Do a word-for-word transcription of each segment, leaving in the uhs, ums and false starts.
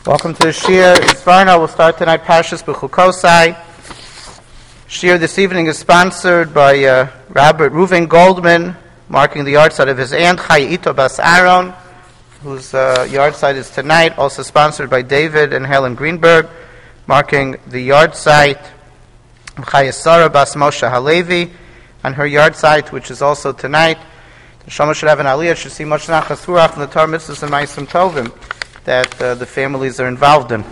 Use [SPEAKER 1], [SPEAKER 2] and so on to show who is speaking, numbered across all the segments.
[SPEAKER 1] Welcome to the Shir. Svarno will start tonight Parshas B'chukosai. Shir this evening is sponsored by uh, Robert Reuven Goldman, marking the yahrzeit of his aunt Chaya Bas Aaron, whose uh, yahrzeit is tonight. Also sponsored by David and Helen Greenberg, marking the yahrzeit of Chaya Sarah Bas Moshe Halevi, and her yahrzeit, which is also tonight. The Shama should have an aliyah, should see much nachas ruach from the Torah mitzvahs and ma'asim tovim that uh, the families are involved in.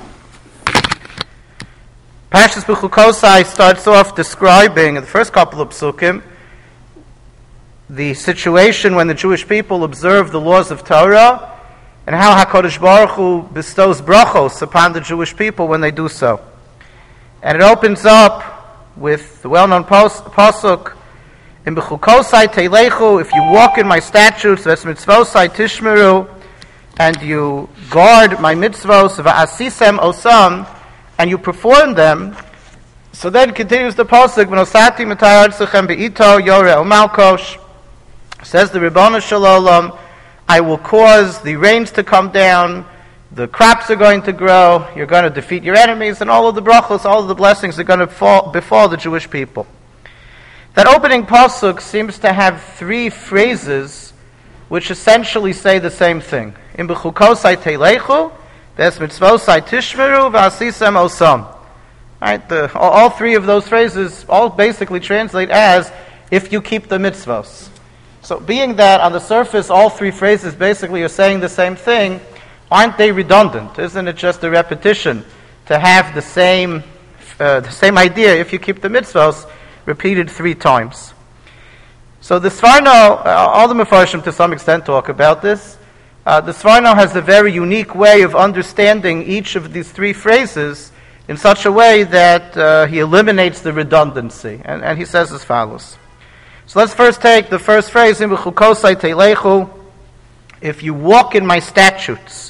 [SPEAKER 1] Parshas B'chukosai starts off describing, in the first couple of psukim, the situation when the Jewish people observe the laws of Torah and how HaKadosh Baruch Hu bestows brachos upon the Jewish people when they do so. And it opens up with the well-known pos- pasuk, in B'chukosai teilechu, if you walk in my statutes, ves mitzvosai tishmeru, and you guard my mitzvos, va'asisem osam, and you perform them. So then continues the pasuk, v'nosati matay artzachem be'ito yore o malkosh, says the Ribbon Shalom, I will cause the rains to come down, the crops are going to grow, you're going to defeat your enemies, and all of the brachos, all of the blessings are going to fall, befall the Jewish people. That opening pasuk seems to have three phrases which essentially say the same thing. In b'chukosai teilechu, ves mitzvosai tishmeru, v'asisem osam. Right, the, all, all three of those phrases all basically translate as, if you keep the mitzvos. So being that on the surface all three phrases basically are saying the same thing, aren't they redundant? Isn't it just a repetition to have the same uh, the same idea, if you keep the mitzvos, repeated three times? So the Svarno, uh, all the Mefarshim to some extent talk about this. Uh, the Svarno has a very unique way of understanding each of these three phrases in such a way that uh, he eliminates the redundancy. And, and he says as follows. So let's first take the first phrase, in b'chukosai teilechu, if you walk in my statutes.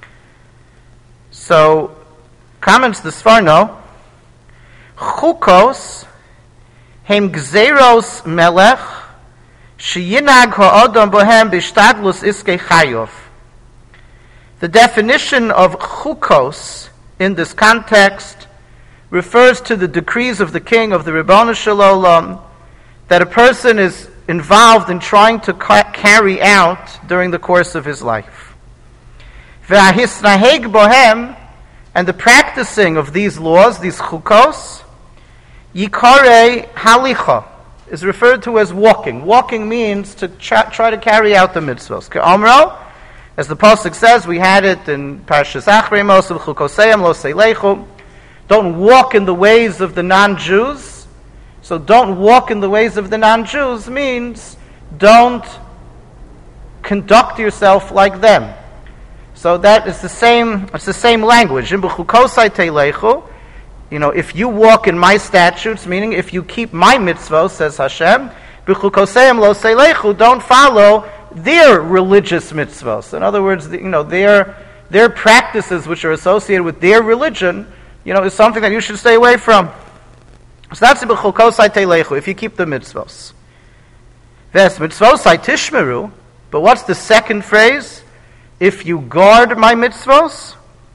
[SPEAKER 1] So, comments the Svarno, chukos hem gzeros melech sheyinag ha'adam bohem b'shtadlus iskei chayov. The definition of chukos in this context refers to the decrees of the king of the Ribbon Shalom that a person is involved in trying to ca- carry out during the course of his life. V'ahisnaheg bohem, and the practicing of these laws, these chukos, yikare halicha, is referred to as walking. Walking means to tra- try to carry out the mitzvos. Ke'omro, as the pasuk says, we had it in Parshas Achrei Mos, v'chukoseim lo seilechu, don't walk in the ways of the non-Jews. So don't walk in the ways of the non-Jews means don't conduct yourself like them. So that is the same, it's the same language. In b'chukosai teilechu, you know, if you walk in my statutes, meaning if you keep my mitzvot, says Hashem, b'chukoseim lo seilechu, don't follow their religious mitzvot. In other words, you know, their their practices which are associated with their religion, you know, is something that you should stay away from. So that's b'chukosai teilechu, if you keep the mitzvos. Ves mitzvosai tishmeru, but what's the second phrase? If you guard my mitzvos.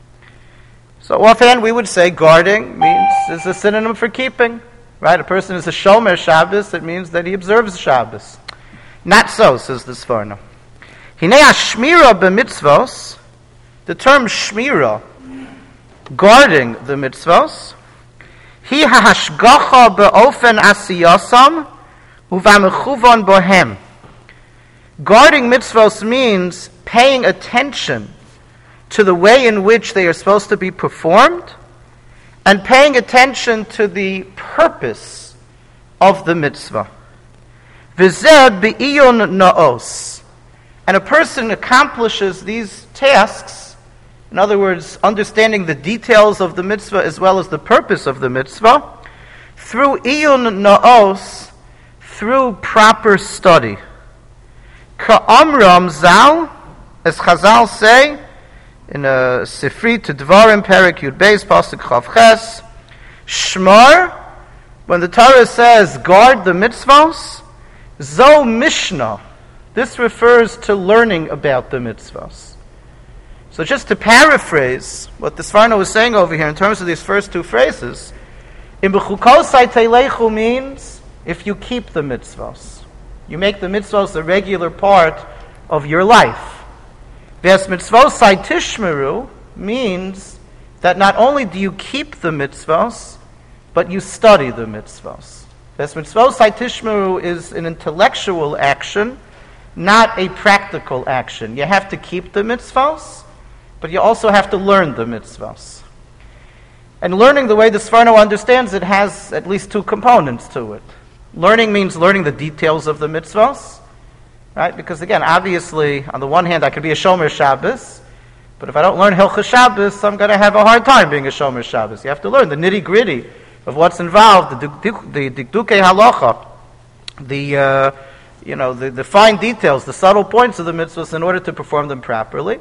[SPEAKER 1] So offhand we would say guarding means is a synonym for keeping. Right? A person is a shomer Shabbos, it means that he observes Shabbos. Not so, says the Svarno. Hinei hashmira b'mitzvos, the term shmira, guarding the mitzvos, hi hashgacha be'ofen asiyasam uvamechuvan bohem. Guarding mitzvos means paying attention to the way in which they are supposed to be performed and paying attention to the purpose of the mitzvah. V'zeh be'iyun na'os. And a person accomplishes these tasks, in other words, understanding the details of the mitzvah as well as the purpose of the mitzvah, through iyun na'os, through proper study. Ka'amram zal, as Chazal say, in a Sifri to Dvarim, Perek Yud Beis, Pasuk Chav Ches, Shmar, when the Torah says, guard the mitzvos, Zo Mishnah, this refers to learning about the mitzvos. So just to paraphrase what the Sforno is saying over here in terms of these first two phrases, in b'chukosai teilechu means if you keep the mitzvos. You make the mitzvos a regular part of your life. Ves mitzvosai tishmeru means that not only do you keep the mitzvos, but you study the mitzvos. Ves mitzvosai tishmeru is an intellectual action, not a practical action. You have to keep the mitzvos, but you also have to learn the mitzvos. And learning, the way the Sforno understands it, has at least two components to it. Learning means learning the details of the mitzvos, right? Because again, obviously, on the one hand, I could be a Shomer Shabbos, but if I don't learn Hilchos Shabbos, I'm going to have a hard time being a Shomer Shabbos. You have to learn the nitty-gritty of what's involved, the Dikdukei Halacha, the uh, you know the, the fine details, the subtle points of the mitzvahs in order to perform them properly.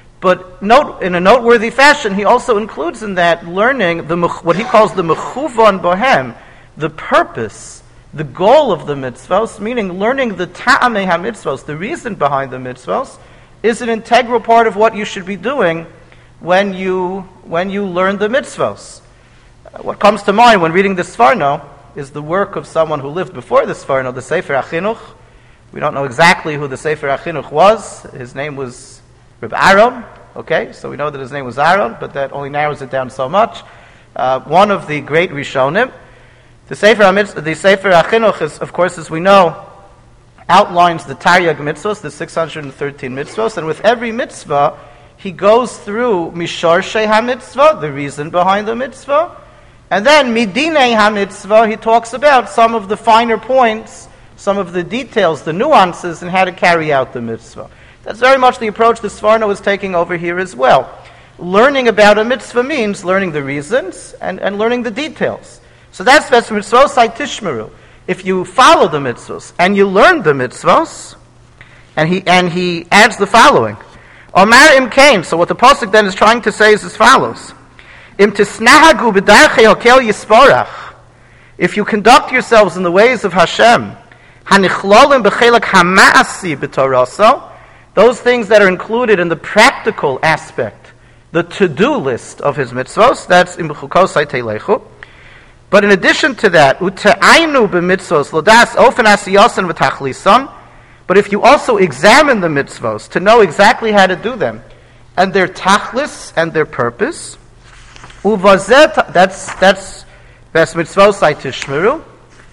[SPEAKER 1] But note, in a noteworthy fashion, he also includes in that learning the what he calls the mechuvan bohem, the purpose, the goal of the mitzvos, meaning learning the ta'amei ha-mitzvos, the reason behind the mitzvos, is an integral part of what you should be doing when you when you learn the mitzvos. What comes to mind when reading the Sforno is the work of someone who lived before the Sforno, the Sefer HaChinuch. We don't know exactly who the Sefer HaChinuch was. His name was Reb Aaron, okay, so we know that his name was Aaron, but that only narrows it down so much. Uh, one of the great Rishonim. The Sefer HaMitzvah, the Sefer HaChinuch, is, of course, as we know, outlines the Taryag mitzvos, the six hundred thirteen mitzvos, and with every mitzvah, he goes through Misharshei HaMitzvah, the reason behind the mitzvah, and then Midinei HaMitzvah, he talks about some of the finer points, some of the details, the nuances, and how to carry out the mitzvah. That's very much the approach the Sforno is taking over here as well. Learning about a mitzvah means learning the reasons and, and learning the details. So that's Ves Mitzvosai Tishmeru. If you follow the mitzvahs and you learn the mitzvahs, and he and he adds the following. Omar im kain. So what the pasuk then is trying to say is as follows. Im tisnahagu b'darchei hokel yisporach. If you conduct yourselves in the ways of Hashem, hanichlolim b'chelak hama'asi b'torasa, those things that are included in the practical aspect, the to-do list of his mitzvos, that's in b'chukosai teilechu. But in addition to that, u'te'ainu b'mitzvos lodas ofen asiyasan v'tachlisan. But if you also examine the mitzvos to know exactly how to do them, and their tachlis and their purpose, uvazet, that's that's ves mitzvosai tishmeru,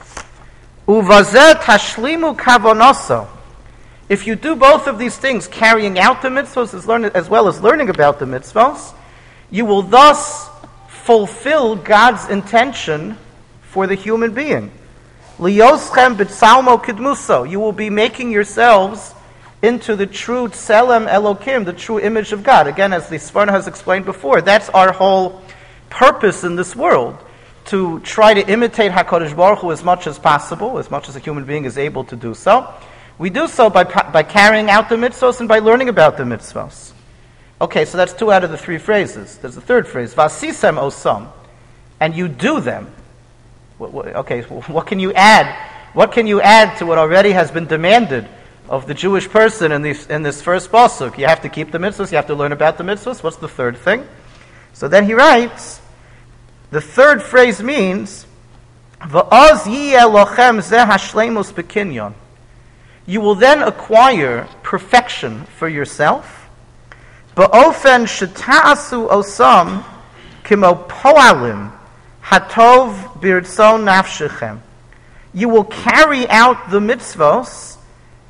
[SPEAKER 1] uvazet tashlimu kavonoso. If you do both of these things, carrying out the mitzvos as, learn, as well as learning about the mitzvos, you will thus fulfill God's intention for the human being. Liyoschem b'tzalmo kidmuso. You will be making yourselves into the true tselem Elokim, the true image of God. Again, as the Sforno has explained before, that's our whole purpose in this world, to try to imitate HaKadosh Baruch Hu as much as possible, as much as a human being is able to do so. We do so by by carrying out the mitzvos and by learning about the mitzvos. Okay, so that's two out of the three phrases. There's the third phrase, vasisem osam, and you do them. What, what, okay, what can you add? What can you add to what already has been demanded of the Jewish person in this in this first pasuk? You have to keep the mitzvos. You have to learn about the mitzvos. What's the third thing? So then he writes, the third phrase means va'az yiyeh lochem zeh hashleimus b'kinyon. You will then acquire perfection for yourself. Ba'ofen sheta'asu osam kimo po'alim hatov birtzon nafshechem. You will carry out the mitzvos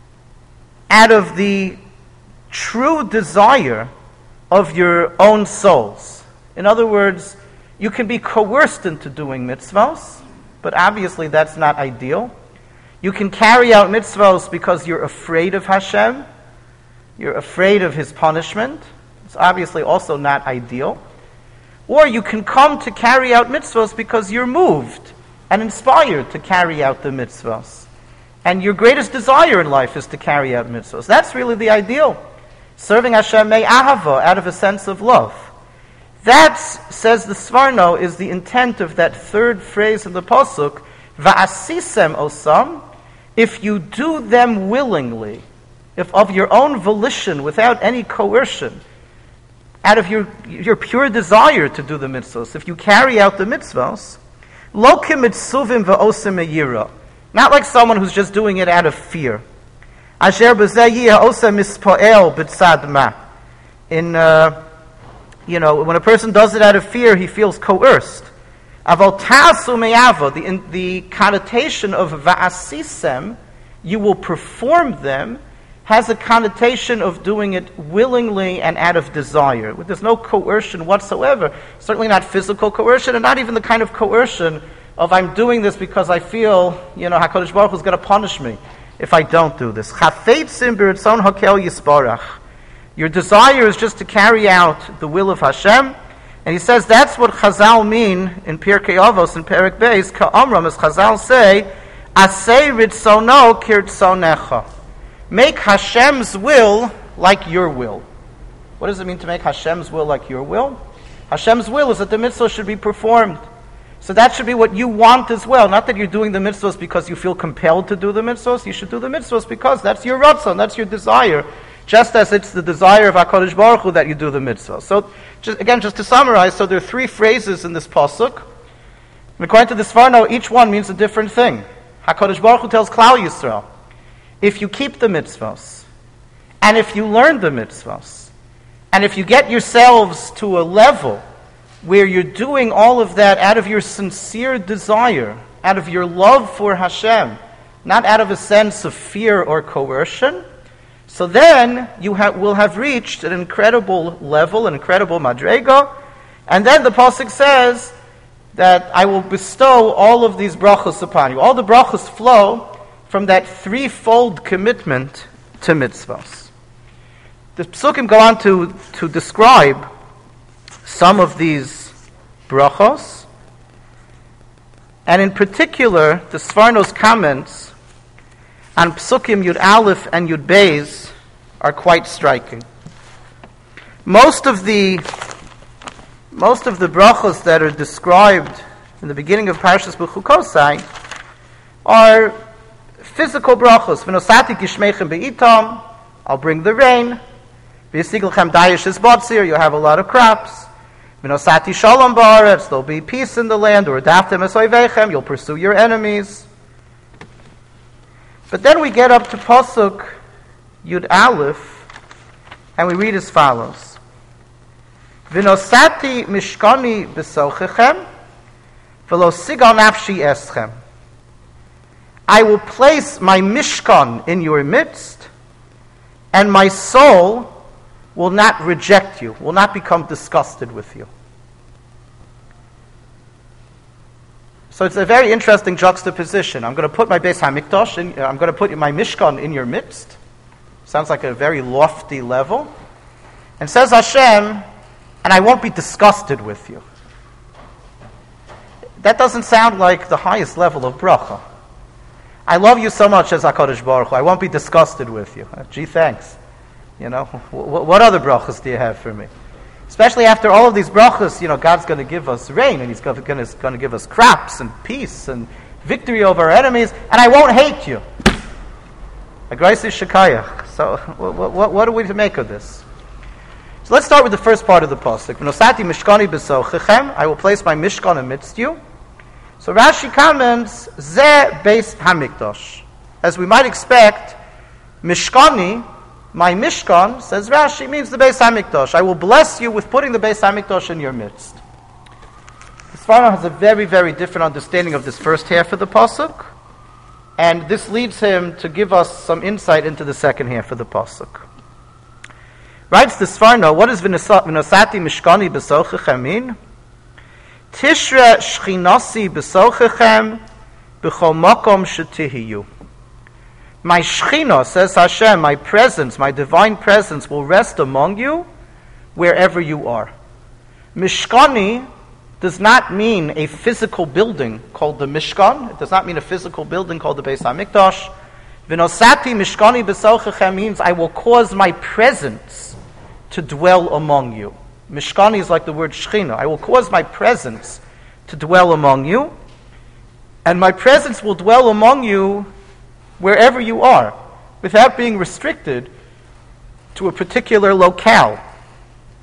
[SPEAKER 1] out of the true desire of your own souls. In other words, you can be coerced into doing mitzvos, but obviously that's not ideal. You can carry out mitzvos because you're afraid of Hashem. You're afraid of His punishment. It's obviously also not ideal. Or you can come to carry out mitzvos because you're moved and inspired to carry out the mitzvos. And your greatest desire in life is to carry out mitzvos. That's really the ideal. Serving Hashem me'ahava, out of a sense of love. That, says the Sforno, is the intent of that third phrase in the pasuk, va'asisem osam, if you do them willingly, if of your own volition, without any coercion, out of your, your pure desire to do the mitzvahs, if you carry out the mitzvahs, lo kimitzuvim va'osim meyira, not like someone who's just doing it out of fear. Asher b'zeh yih ha'osem mispo'el b'tzad ma. In, uh, you know, when a person does it out of fear, he feels coerced. Aval ta'asu me'ava, the, in, the connotation of va'asisem, you will perform them, has a connotation of doing it willingly and out of desire. There's no coercion whatsoever, certainly not physical coercion, and not even the kind of coercion of I'm doing this because I feel, you know, HaKadosh Baruch Hu is going to punish me if I don't do this. Chafetzim b'ritzon hakel yisbarach. Your desire is just to carry out the will of Hashem, and he says that's what Chazal mean in Pirkei Avos and Perek Beis, Ka'amram, as Chazal say, Asei ritzono kirtzonecha. Make Hashem's will like your will. What does it mean to make Hashem's will like your will? Hashem's will is that the mitzvah should be performed. So that should be what you want as well. Not that you're doing the mitzvahs because you feel compelled to do the mitzvahs. You should do the mitzvahs because that's your ratzon, that's your desire. Just as it's the desire of HaKadosh Baruch Hu that you do the mitzvah. So, just, again, just to summarize, so there are three phrases in this pasuk. And according to the Sforno, each one means a different thing. HaKadosh Baruch Hu tells Klal Yisrael, if you keep the mitzvahs, and if you learn the mitzvahs, and if you get yourselves to a level where you're doing all of that out of your sincere desire, out of your love for Hashem, not out of a sense of fear or coercion, so then you ha- will have reached an incredible level, an incredible madrega, and then the pasuk says that I will bestow all of these brachos upon you. All the brachos flow from that threefold commitment to mitzvahs. The psukim go on to, to describe some of these brachos, and in particular, the Sforno's comments on psukim Yud Aleph and Yud Beis are quite striking. Most of the most of the brachos that are described in the beginning of Parshas B'chukosai are physical brachos. V'nosati gishmeichem be'itam, I'll bring the rain. V'yisigelchem dayish es botzir, you'll have a lot of crops. V'nosati shalom ba'aretz, there'll be peace in the land. Or daftem es oiveichem, you'll pursue your enemies. But then we get up to pasuk Yud Aleph, and we read as follows: V'nosati mishkani b'sochechem, v'lo sigal nafshi eschem. I will place my mishkan in your midst, and my soul will not reject you, will not become disgusted with you. So it's a very interesting juxtaposition. I'm going to put my Beis HaMikdash, in, I'm going to put my mishkan in your midst. Sounds like a very lofty level. And says Hashem, and I won't be disgusted with you. That doesn't sound like the highest level of bracha. I love you so much as HaKadosh Baruch Hu, I won't be disgusted with you. Uh, gee, thanks. You know, w- what other brachas do you have for me? Especially after all of these brachas, you know, God's going to give us rain, and He's going to give us crops and peace and victory over our enemies, and I won't hate you. Agraisi Shekayach. So, what, what, what are we to make of this? So let's start with the first part of the pasuk. V'nosati mishkani b'sochechem, I will place my mishkan amidst you. So Rashi comments, Zeh Beis HaMikdash. As we might expect, Mishkani, my Mishkan, says Rashi, means the Beis HaMikdash. I will bless you with putting the Beis HaMikdash in your midst. The Sforno has a very, very different understanding of this first half of the pasuk, and this leads him to give us some insight into the second half of the pasuk. Writes the Sforno, what does V'nosati Mishkani B'sochechem mean? Tishra shchinasi b'sochechem b'chol makom shetihiyu. My shchina, says Hashem, my presence, my divine presence will rest among you wherever you are. Mishkani does not mean a physical building called the Mishkan. It does not mean a physical building called the Beis HaMikdash. V'nosati mishkani b'sochechem means I will cause my presence to dwell among you. Mishkani is like the word Shechina. I will cause my presence to dwell among you, and my presence will dwell among you wherever you are, without being restricted to a particular locale.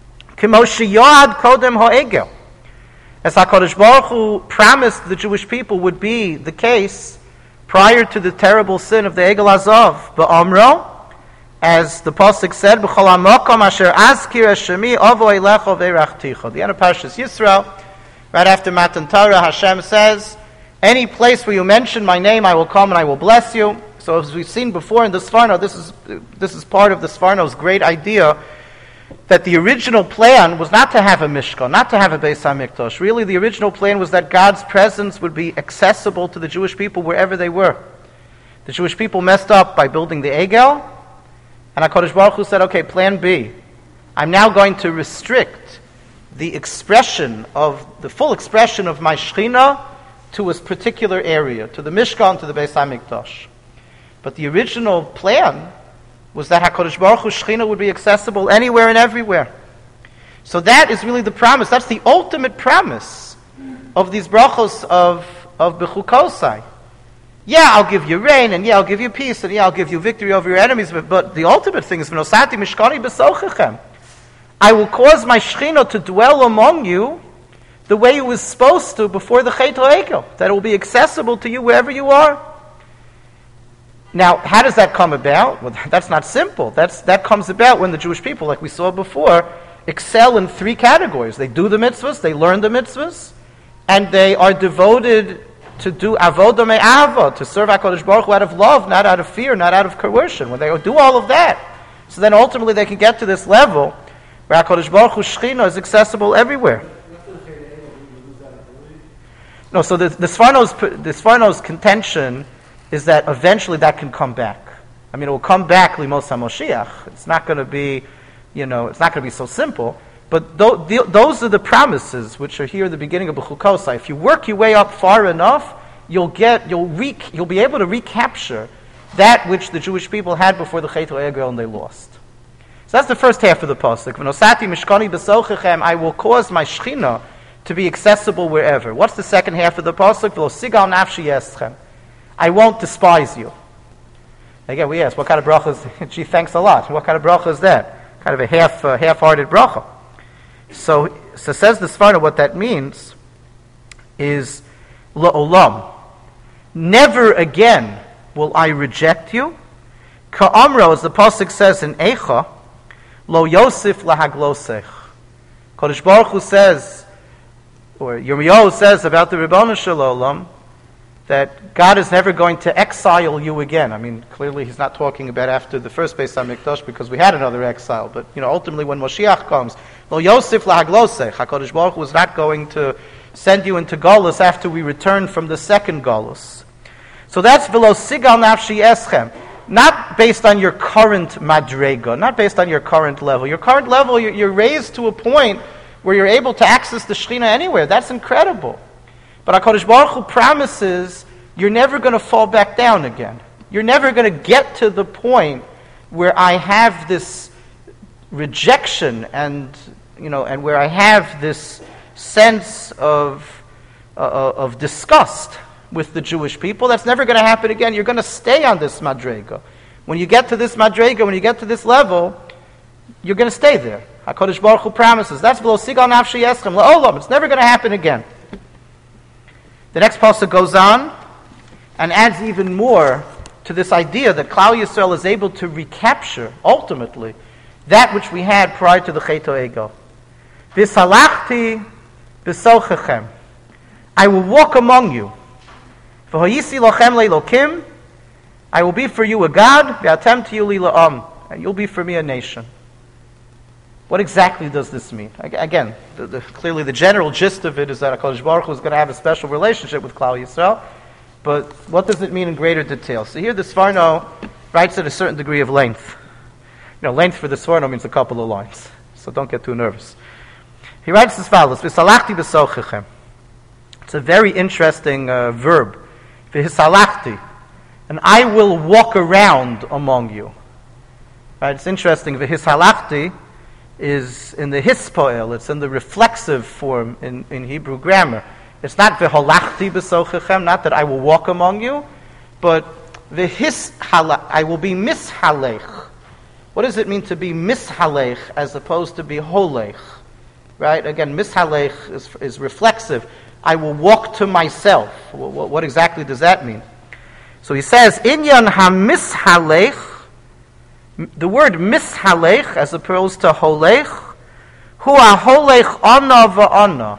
[SPEAKER 1] K'mo sheyoad kodem ha'egel. As HaKadosh Baruch Hu promised the Jewish people would be the case prior to the terrible sin of the Egel Azov, Ba'amro, as the Pasuk said, B'chol ha'makom asher azkir hashemi avo eilecho ve'rachticho. The end of Parshas Yisrael, right after Matan Torah, Hashem says, any place where you mention my name, I will come and I will bless you. So as we've seen before in the Sforno, this is this is part of the Sforno's great idea that the original plan was not to have a Mishkan, not to have a Beis HaMikdash. Really, the original plan was that God's presence would be accessible to the Jewish people wherever they were. The Jewish people messed up by building the Egel, and HaKadosh Baruch Hu said, okay, plan B. I'm now going to restrict the expression of, the full expression of my Shekhinah to a particular area, to the Mishkan, to the Beis HaMikdash. But the original plan was that HaKadosh Baruch Hu Shekhinah would be accessible anywhere and everywhere. So that is really the promise. That's the ultimate promise of these brachos of, of Bechukosai. Yeah, I'll give you rain, and yeah, I'll give you peace, and yeah, I'll give you victory over your enemies, but, but the ultimate thing is, V'nosati mishkani b'sochechem. I will cause my Shekhinah to dwell among you the way it was supposed to before the Chet HaEgel, that it will be accessible to you wherever you are. Now, how does that come about? Well, that's not simple. That's, that comes about when the Jewish people, like we saw before, excel in three categories. They do the mitzvahs, they learn the mitzvahs, and they are devoted to do avodah me'ava, to serve HaKadosh Baruch Hu out of love, not out of fear, not out of coercion. When they do all of that, so then ultimately they can get to this level where HaKadosh Baruch Hu Shekhinah is accessible everywhere. No, so the, the Sforno's, the Sforno's contention is that eventually that can come back. I mean, it will come back Limos HaMoshiach. It's not going to be, you know, it's not going to be so simple. But th- th- those are the promises which are here at the beginning of Bechukosai. If you work your way up far enough, you'll get, you'll re- you'll be able to recapture that which the Jewish people had before the Chet HaEgel and they lost. So that's the first half of the pasuk. V'nosati mishkani b'sochechem, I will cause my Shekhinah to be accessible wherever. What's the second half of the pasuk? V'lo sigal nafshi yeschem, I won't despise you. Again, we ask, what kind of bracha is, gee, thanks a lot. What kind of bracha is that? Kind of a half, uh, half-hearted bracha. So, so says the Sforno, what that means is, la'olam, never again will I reject you. Ka'amro, as the pasuk says in Eicha, lo yosif lahaglosech. Kodesh Baruch Hu says, or Yirmiyahu says about the Ribono Shel Olam, that God is never going to exile you again. I mean, clearly he's not talking about after the first Beis HaMikdash, because we had another exile. But, you know, ultimately when Moshiach comes, Lo Yosef Lahaglosech, HaKadosh Baruch Hu is not going to send you into Golus after we return from the second Golus. So that's V'lo Sigal Nafshi Eschem. Not based on your current Madrega, not based on your current level. Your current level, you're, you're raised to a point where you're able to access the Shekhinah anywhere. That's incredible. But HaKadosh Baruch Hu promises you're never going to fall back down again. You're never going to get to the point where I have this rejection and, you know, and where I have this sense of uh, of disgust with the Jewish people. That's never going to happen again. You're going to stay on this madrega. When you get to this madrega, when you get to this level, you're going to stay there. HaKadosh Baruch Hu promises. That's v'lo sigal nafshi yeschem la'olam. It's never going to happen again. The next pasuk goes on and adds even more to this idea that Klal Yisrael is able to recapture, ultimately, that which we had prior to the Chet HaEgel. V'salachti b'sochechem, I will walk among you. V'hoyisi lochem le'lokim, I will be for you a God, v'atem tiyu li la'am, and you'll be for me a nation. What exactly does this mean? Again, the, the, clearly the general gist of it is that HaKadosh Baruch Hu is going to have a special relationship with Klal Yisrael, but what does it mean in greater detail? So here the Sforno writes at a certain degree of length. You know, length for the Sforno means a couple of lines, so don't get too nervous. He writes as follows, V'salachti b'sochechem. It's a very interesting uh, verb. V'hisalachti, and I will walk around among you. Right? It's interesting, V'hisalachti is in the hispoel, it's in the reflexive form in, in Hebrew grammar. It's not v'holachti b'sochechem, not that I will walk among you, but v'hishalach, I will be mishalech. What does it mean to be mishalech as opposed to be holech? right? Again, mishalech is, is reflexive. I will walk to myself. What, what exactly does that mean? So he says, Inyan ha-mishalech, the word mishalech, as opposed to holech, hu ha-holech ana va'ana.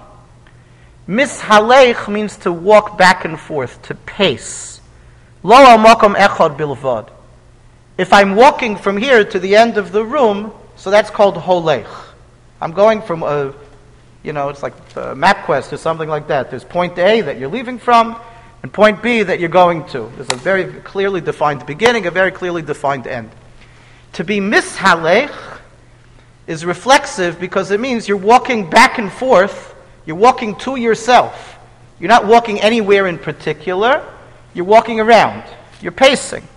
[SPEAKER 1] Mishalech means to walk back and forth, to pace. Lo al-makom echad bilvad. If I'm walking from here to the end of the room, so that's called holech. I'm going from a, you know, it's like a MapQuest or something like that. There's point A that you're leaving from, and point B that you're going to. There's a very clearly defined beginning, a very clearly defined end. To be mishalech is reflexive because it means you're walking back and forth, you're walking to yourself. You're not walking anywhere in particular, you're walking around, you're pacing.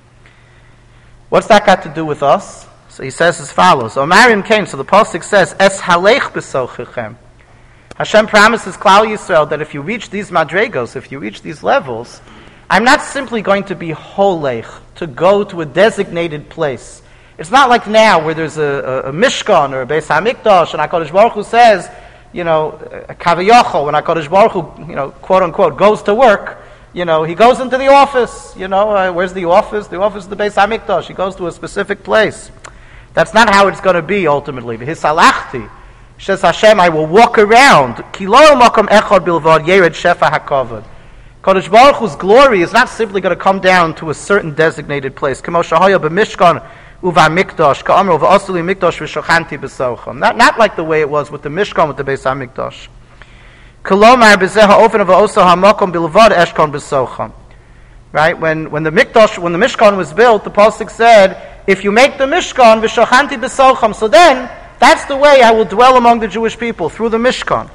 [SPEAKER 1] What's that got to do with us? So he says as follows. Omarim came, so the pasuk says, Es halech b'sochichem. Hashem promises Klal Yisrael that if you reach these madregos, if you reach these levels, I'm not simply going to be holech, to go to a designated place. It's not like now where there's a, a, a Mishkan or a Beis HaMikdash, and HaKadosh Baruch Hu says, you know, a Kaviyachol, when HaKadosh Baruch Hu, you know, quote unquote, goes to work, you know, he goes into the office, you know, uh, where's the office? The office is the Beis HaMikdash. He goes to a specific place. That's not how it's going to be ultimately. Hisalachti, says Hashem, I will walk around. Kilo makom echad bilvad yered shefa hakavod. Kadosh Baruch Hu's glory is not simply going to come down to a certain designated place. Kemo shahaya b'mishkan uva mikdash ka'amru v'asuli mikdash v'shochanti b'socham. Not not like the way it was with the Mishkan with the Beis HaMikdash. Kolomar b'zeh ha'ofen v'osa ha'makom bilvad eshkon b'socham. Right? When when the Mikdash, when the Mishkan was built, the pasuk said, if you make the Mishkan v'shochanti b'socham, so then that's the way I will dwell among the Jewish people, through the Mishkan.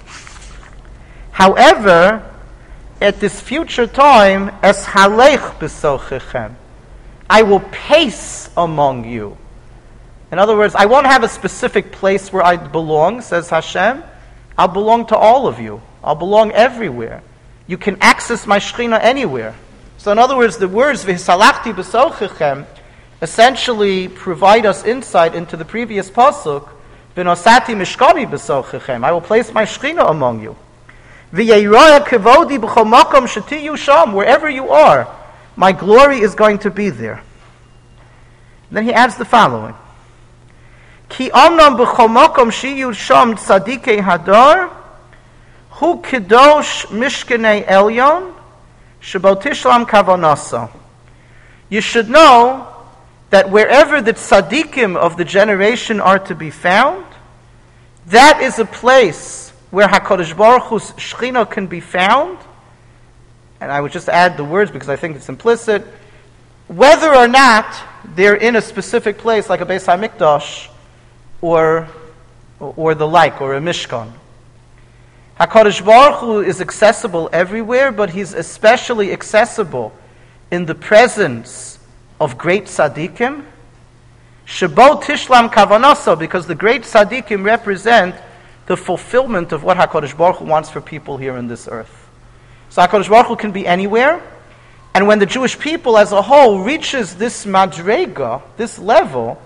[SPEAKER 1] However, at this future time, es halech b'sochichem, I will pace among you. In other words, I won't have a specific place where I belong, says Hashem. I'll belong to all of you. I'll belong everywhere. You can access my Shekhinah anywhere. So in other words, the words v'hisalachti b'sochichem essentially provide us insight into the previous pasuk, v'nosati mishkani b'sochichem, I will place my Shekhinah among you. V'yeiraya kevodi b'chol makom shetiyu sham, wherever you are, my glory is going to be there. Then he adds the following. Ki amnam b'chol makom shiyu sham tzadikei hadar, hu kedosh mishkanei elyon, shebo tishlam kavanasa. You should know that wherever the tzaddikim of the generation are to be found, that is a place where HaKadosh Baruch Hu's Shekhinah can be found. And I would just add the words because I think it's implicit. Whether or not they're in a specific place like a Beis HaMikdash or, or the like, or a Mishkan. HaKadosh Baruch Hu is accessible everywhere, but He's especially accessible in the presence of great tzaddikim. Shebo tishlam kavanasa, because the great tzaddikim represent the fulfillment of what HaKadosh Baruch Hu wants for people here in this earth. So HaKadosh Baruch Hu can be anywhere, and when the Jewish people as a whole reaches this madrega, this level,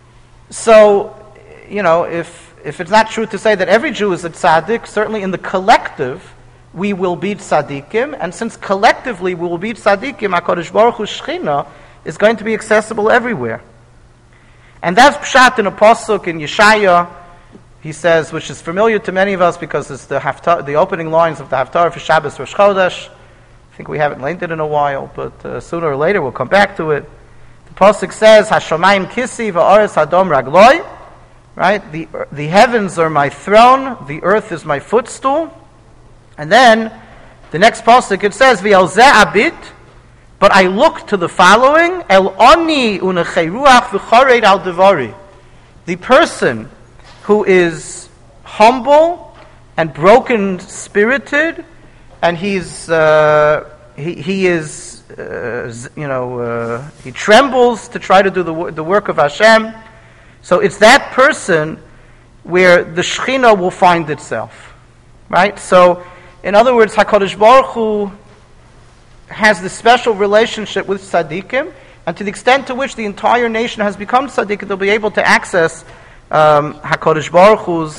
[SPEAKER 1] so, you know, if if it's not true to say that every Jew is a tzaddik, certainly in the collective, we will be tzaddikim, and since collectively we will be tzaddikim, HaKadosh Baruch Hu's Shekhinah is going to be accessible everywhere. And that's pshat in a pasuk in Yeshaya, he says, which is familiar to many of us because it's the haftar, the opening lines of the Haftarah for Shabbos Rosh Chodesh. I think we haven't learned it in a while, but uh, sooner or later we'll come back to it. The pasuk says, Hashamayim kisi va'aretz hadom ragloi, right? The, the heavens are my throne, the earth is my footstool. And then, the next pasuk it says, V'al zeh abit, but I look to the following, El oni unechei ruach v'chared al devari. The person who is humble and broken-spirited, and he's uh, he he is uh, you know uh, he trembles to try to do the the work of Hashem. So it's that person where the Shekhinah will find itself, right? So, in other words, HaKadosh Baruch Hu has this special relationship with tzaddikim, and to the extent to which the entire nation has become tzaddik, they'll be able to access um, HaKadosh Baruch Hu's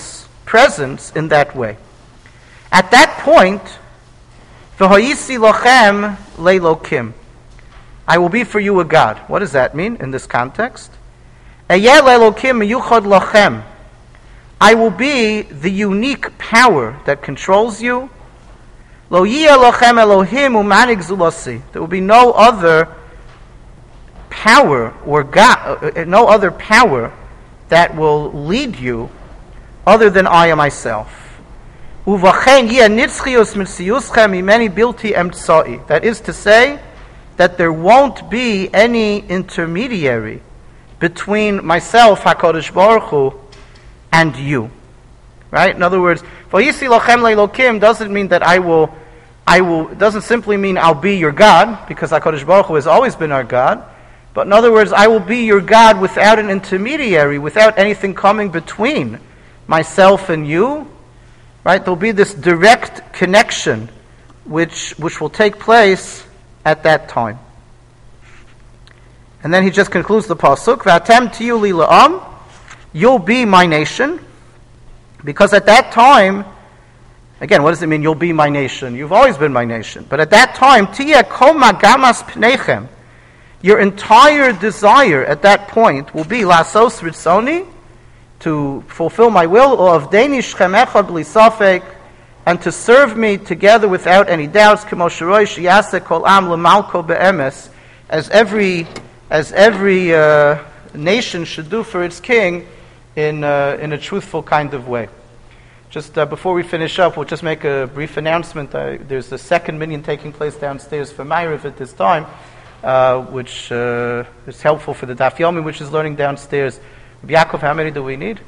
[SPEAKER 1] presence in that way. At that point, v'hoyisi lochem leilokim, I will be for you a God. What does that mean in this context? Eyeh leilokim miyuchad lochem, I will be the unique power that controls you. Lo yiyeh lochem Elohim u'manig zulasi, there will be no other power or God, uh, no other power that will lead you other than I am myself. Uvachen yeh nitzchius mitziuschem imeni bilti emtsai. That is to say, that there won't be any intermediary between myself, HaKadosh Baruch Hu, and you. Right? In other words, v'yisi lochem leilokim doesn't mean that I will, I will, doesn't simply mean I'll be your God, because HaKadosh Baruch Hu has always been our God. But in other words, I will be your God without an intermediary, without anything coming between myself and you. Right? There'll be this direct connection which which will take place at that time. And then he just concludes the pasuk, V'atem tiyu li la'am, you'll be my nation. Because at that time, again, what does it mean, you'll be my nation? You've always been my nation. But at that time, tiyeh kol magamas pneichem, your entire desire at that point will be lasos ritzoni, to fulfill my will, or avdeni shchem echad b'li safek, and to serve me together without any doubts, k'mo shiroi sheyaseh kol am l'malko be'emes, as every as every uh, nation should do for its king in uh, in a truthful kind of way. Just uh, before we finish up, we'll just make a brief announcement. Uh, there's the second minyan taking place downstairs for Ma'ariv at this time, uh, which uh, is helpful for the Daf Yomi, which is learning downstairs. Yaakov, how many do we need?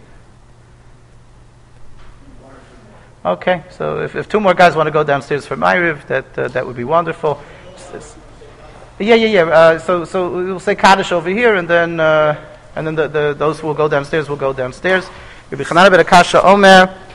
[SPEAKER 1] Okay, so if, if two more guys want to go downstairs for Ma'ariv, that uh, that would be wonderful. Yeah, yeah, yeah. Uh, so so we'll say Kaddish over here, and then uh, and then the, the those who will go downstairs will go downstairs. Rabbi Chananah ben Akasha Omer.